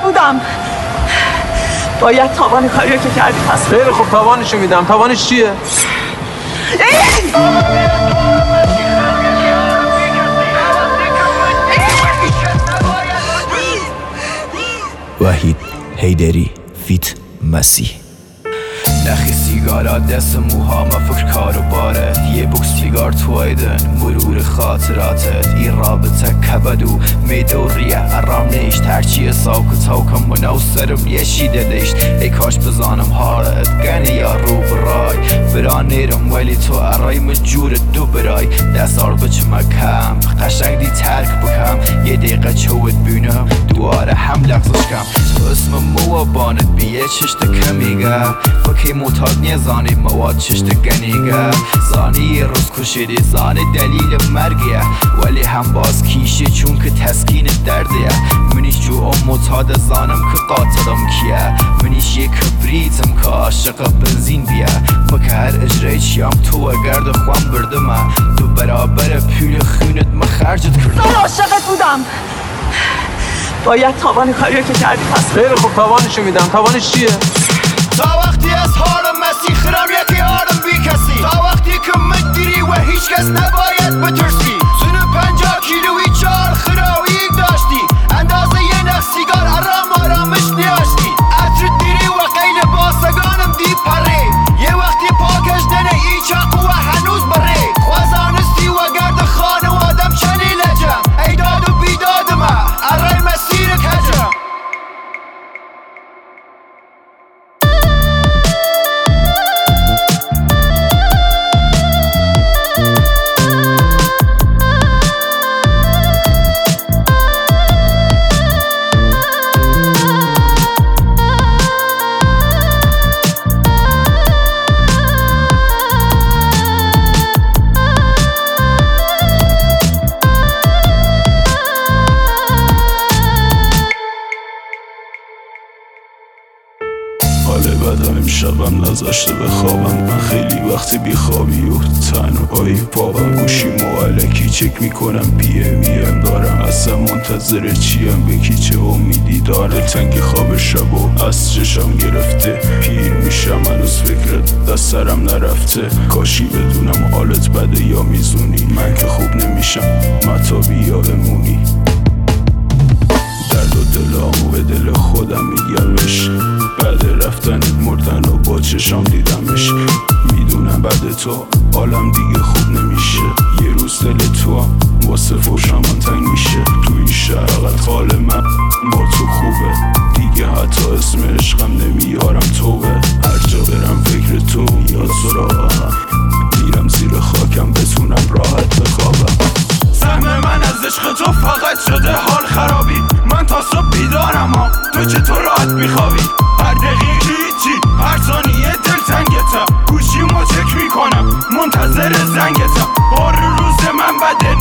بودم. باید تاوان کاریو که کردی پس. خیلی خوب تاوانشو میدم. تاوانش چیه؟ وحید حیدری فیت مسیح. نخی سیگارا دست موهام فکر کارو بارت، یه بوکس سیگار تو ایدن مرور خاطراتت، این رابطه کبدو میدوریه ارام نیشت، هرچی ساک و تاکم و نو سرم یه شیده دیشت. ای کاش بزانم حالت گنه یا رو برای بران نیرم ولی تو ارای مجور دو برای دستار بچم کم قشنگ دی ترک بکم، یه دقیقه چوت بینم دواره هم لغزش کم. تو اسم موابانت بیه چشت کمیگه فکی معتاد نیه زانی مواد چشت گنیگه، زانی یه روز کشیدی زانی دلیل مرگیه ولی هم باز کیشه چون که تسکین دردیه. منیش جو معتاد زانم که قاتلم کیه، منیش یه کبریتم که عاشق بنزین بیه. مکه هر اجرای چیم تو گرد خوام بردم، تو برابر پیل خونت ما خرجت کردم. من عاشقت بودم. باید تاوان کاریو که کردی پس. خیلی خوب تاوانشو میدم. تاوانش چیه؟ تا وقتی از حالم مسیح خرم یکی آدم بی کسی، تا وقتی که مدیری و هیچ کس نباید بترسی. سن 50 کیلویی 4 خراوی داشتی، اندازه یه نخ سیگار آرامش نیاشتی. عطر دیری و قیل باسگانم دی پره، یه وقتی پاکش دنه ای چاقو و هنوز بره. خوازانستی و گرد خانوادم چنی لجم، ای داد و بیداد ما ارای مسیر کجم. حال بدم امشبم نذاشته بخوابم، من خیلی وقتی بیخوابی و تنهایی پاهم گوشی معلکی چک میکنم PM دارم، اصلا منتظر چیم به کی چه امیدی داره. تنگ خواب شب و از چشم گرفته پیر میشم هنوز فکرت دست سرم نرفته. کاشی بدونم حالت بده یا میزونی، من که خوب نمیشم مطابی یا بمونی. درد و دلامو به دل خودم میگمش، بعد رفتنت مردن و با چشام دیدمش. میدونم بعد تو حالم دیگه خوب نمیشه، یه روز دل تو هم واسه فوشم تنگ میشه. تو این شرقت حال من با تو خوبه دیگه، حتی اسم عشقم نمیارم توبه. هر جا برم فکر تو میاد سراغم، میرم زیر خاکم بتونم راحت بخوابم. سهم من از عشق تو فقط شده حال خرابی، من تا صبح بیدارم تو چطور راحت میخوابی؟ هر دقیقه هیچی هر ثانیه دل تنگتم، گوشیمو چک میکنم منتظر زنگتم. بار روز من بده